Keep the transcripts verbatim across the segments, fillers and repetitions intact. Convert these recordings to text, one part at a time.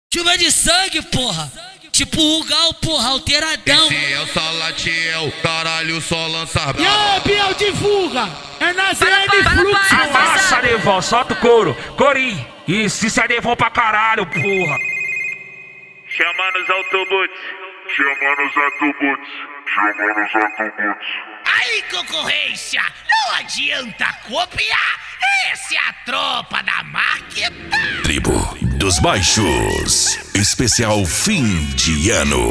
Chuva de sangue, porra. Tipo o Gal, porra, alteradão. Esse é o Salatiel, caralho, só lança brava. E aí, Biel divulga. É na Z N Fluxo. Amassa, Nevão, solta o couro. Corim. Isso, isso é Nevão pra caralho, porra. Chama nos autobots. Chama nos autobots. Chama nos autobots. Aí, concorrência, não adianta copiar. Essa é a tropa da Marquetada. Tribo dos Baixos, especial fim de ano.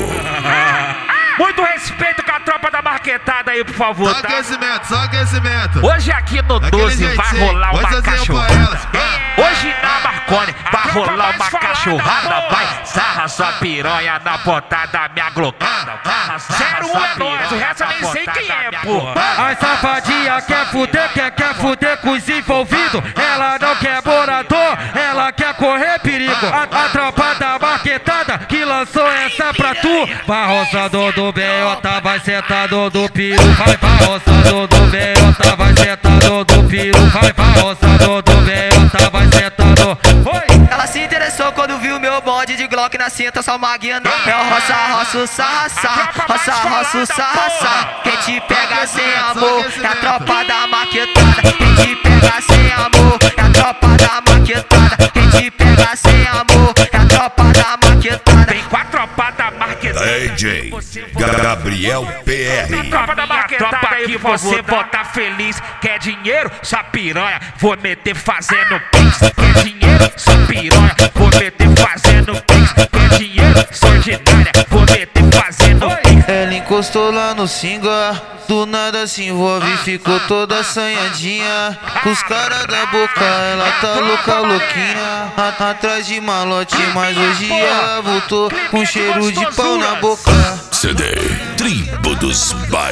Muito respeito com a tropa da Marquetada aí, por favor, Só tá? aquecimento, só aquecimento. Hoje aqui no Daquele doze vai jeitinho. rolar Pode uma fazer pra cachorrada. elas. Hoje na Marconi vai rolar uma cachorrada. Vai, sarra sua piranha na ponta da minha glocada. Zero um é nós, o resto eu nem sei quem é, porra. A safadinha quer fuder, quer, quer fuder com os envolvidos. Ela não quer morador, ela quer correr perigo. A, a tropa da Marquetada que lançou essa pra tu. Vai roçando do Beiota, vai sentado do piru. Vai, vai roçando do Beiota, vai sentado do piru. Vai, vai roçando do Beiota, vai sentado. Oi! Ela se interessou quando viu meu bonde de Glock na cinta, só maguinha no pé. Roça, roça, o sarra, sarra. Roça, roça, o sarra, sarra. Quem te pega sem amor é a tropa da Marquetada. Quem te pega sem amor é a tropa da Marquetada. Quem te pega sem amor é a tropa da Marquetada. Vem com a tropa da Marquetada. D J Gabriel P R. Tropa da Marquetada aí, você volta feliz. Quer dinheiro? Sua piranha, vou meter fazendo pix. Quer dinheiro? Sua piranha, vou meter fazendo pix. Quer dinheiro? Sou ordinária, vou meter fazendo pix. Ela encostou lá no singa, do nada se envolve e ficou toda assanhadinha. Com os caras da boca, ela tá louca, louquinha. A- Atrás de malote, mas hoje ela voltou com cheiro de pau na boca. C D Tribo dos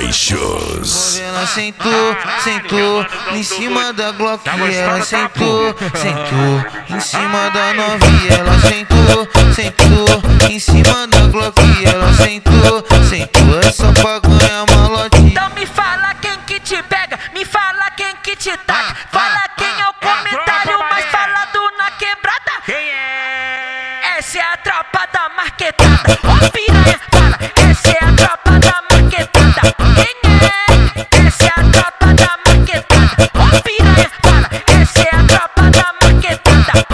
Baixos. Ela sentou, sentou em cima da Glock. Ela sentou, sentou em cima da novinha. Ela sentou, sentou em cima da Glock. Ela sentou, sentou, é só pra ganhar malote. Então me fala quem que te pega, me fala quem que te taca. Fala quem é o comentário mais falado na quebrada. Quem é? Essa é a tropa da Marquetada. Ô piranha, fala, essa é a tropa da Marquetada. Quem é? Essa é a tropa da Marquetada. Ô piranha, fala, essa é a tropa da Marquetada.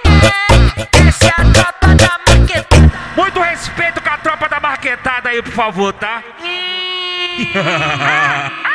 Quem é? Essa é a tropa da Marquetada. Muito respeito com a tropa da Marquetada aí, por favor, tá?